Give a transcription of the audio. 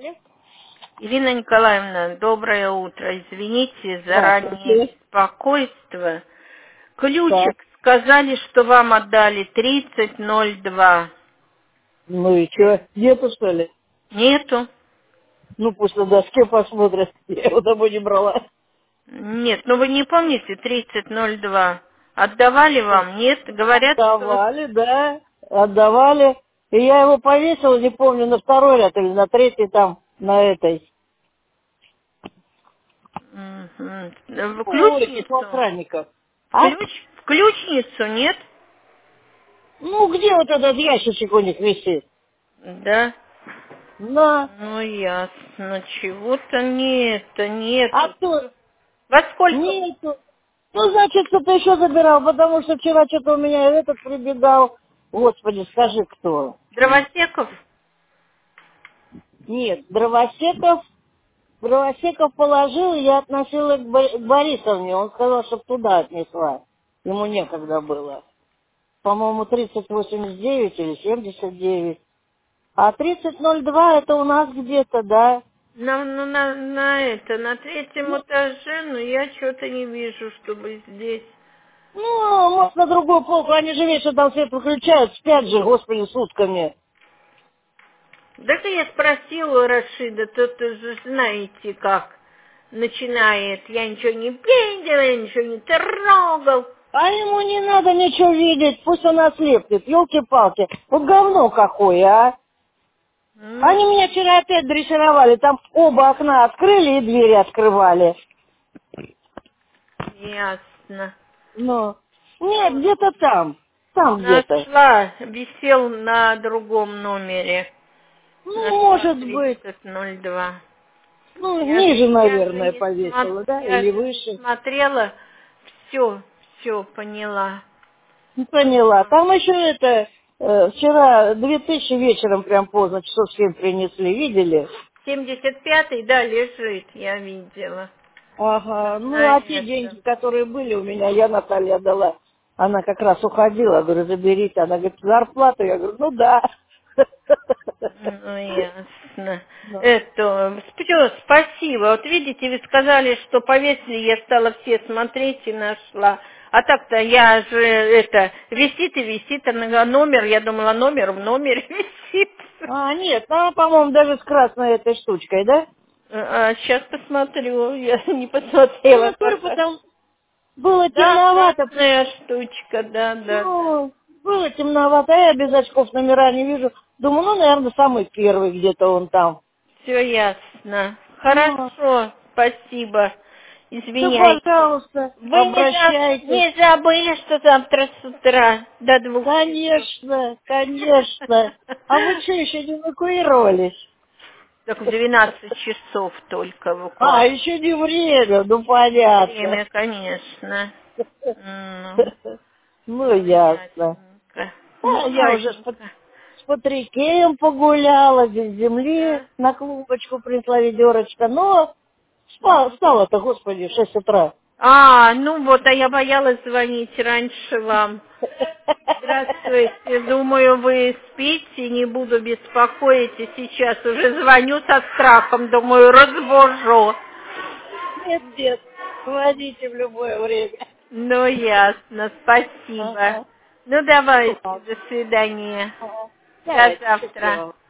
Алло? Ирина Николаевна, доброе утро. Извините за раннее Здравствуйте. беспокойство. Так, Ключик сказали, что вам отдали 3002. ну и что, нету что ли? Нету? Ну пусть на доске посмотрят, я его домой не брала. Нет, ну вы не помните 3002? Отдавали вам? Нет? Говорят, что... Отдавали, да, отдавали. И я его повесила, не помню, на второй ряд или на третий там, на этой. В У этих у ключницу? охранников. А? В ключницу, нет? Ну, где вот этот ящичек у них висит? Да. На. Ну, ясно. Чего-то А нету. кто? Во сколько? Нету. Ну, значит, кто-то еще забирал, потому что вчера что-то у меня этот прибегал. Господи, скажи, кто? Дровосеков? Нет, Дровосеков положил, и я относила к Борисовне. Он сказал, чтобы туда отнесла. Ему некогда было. По-моему, 3089 или 79. А 3002 это у нас где-то, да. На третьем Ну, этаже, но я что-то не вижу, чтобы здесь. может, на другую полку. Они же вечно там свет выключают, спят же, господи, сутками. Да-то я спросила у Рашида, тот же знаете как начинает. Я ничего не видела, я ничего не трогал. А ему не надо ничего видеть, пусть он ослепнет, елки-палки. Вот говно какое, а. Ну, Они меня вчера опять дрессировали, там оба окна открыли и двери открывали. ясно. Ну, нет, Всё, где-то там где-то. нашла, висел на другом номере. Ну, Нашла может быть, 3002. ну, ниже, Я же наверное, повесила, да, или не выше. смотрела. Все поняла. Не поняла. Там еще вчера 2000 вечером прям поздно, часов 7 принесли, видели? 75-й, да, лежит, я видела. Ага, ну, На а те деньги, этом. которые были у меня, я Наталья дала. Она как раз уходила, я говорю, заберите. Она говорит, зарплату? Я говорю, ну да. Ну, ясно. Ну. Всё, спасибо. Вот видите, вы сказали, что повесили, я стала все смотреть и нашла. А так-то я же, висит и висит, а номер, я думала, номер в номере висит. А, нет, она, по-моему, даже с красной этой штучкой, да? Сейчас посмотрю, я не Ну, посмотрела я говорю, пока. потому было Да, темновато. красная штучка, да. Ну, было темновато, а я без очков номера не вижу. Думаю, ну, наверное, самый первый где-то он там. Все ясно. Ну, Хорошо, спасибо. да, Извиняйте. пожалуйста, Вы обращайтесь. не забыли, что завтра с утра до 2 часов? Конечно, конечно. А вы что, еще не эвакуировались? Так в 12 часов только А, эвакуация. еще не время, ну, Есть понятно. время, конечно. Ну, Ну, ну ясно. ясненько. А, Ну, я уже ладненько. с Патрикеем погуляла, без земли Да. на клубочку пришла ведерочка, но встала-то, господи, в 6 утра. Ну вот, а я боялась звонить раньше вам. Здравствуйте. Думаю, вы спите, не буду беспокоить. И сейчас уже звоню со страхом, думаю, разбужу. Нет, нет, звоните в любое время. Ну, ясно, спасибо. Ага, Ну, давайте, ладно. до свидания. Ага. До Давайте, завтра. счастливо.